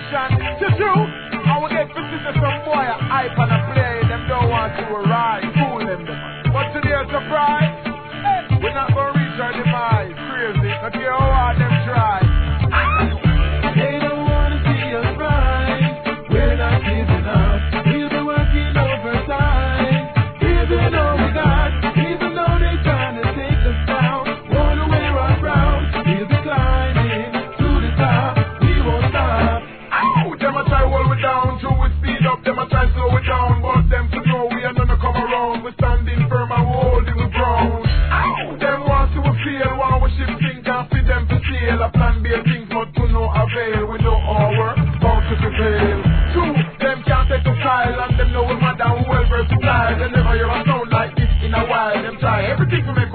nation. To do, I will get visited some boy a hype and a play. Them don't want to arrive, fool them. But to their surprise, we're not gonna reach our demise. Crazy, not care how hard them try. They don't wanna see us rise. We're not giving up. We'll be working overtime. Even though we got, even though they trying to take us down, wanna wear our crown. We'll be climbing to the top. We won't stop. Ow! Them a try hold we down, till we speed up. Them a try slow we down, but them to know we are gonna come around. We standing firm and we holding the ground. Ow! Them want to feel, want we ship things and feed them to sail. A plan B things, but to no avail. We know our work, bound to prevail. Two, them can't take the style, and them know we mad and well versatile. They never hear a sound like this in a while. Them try everything to make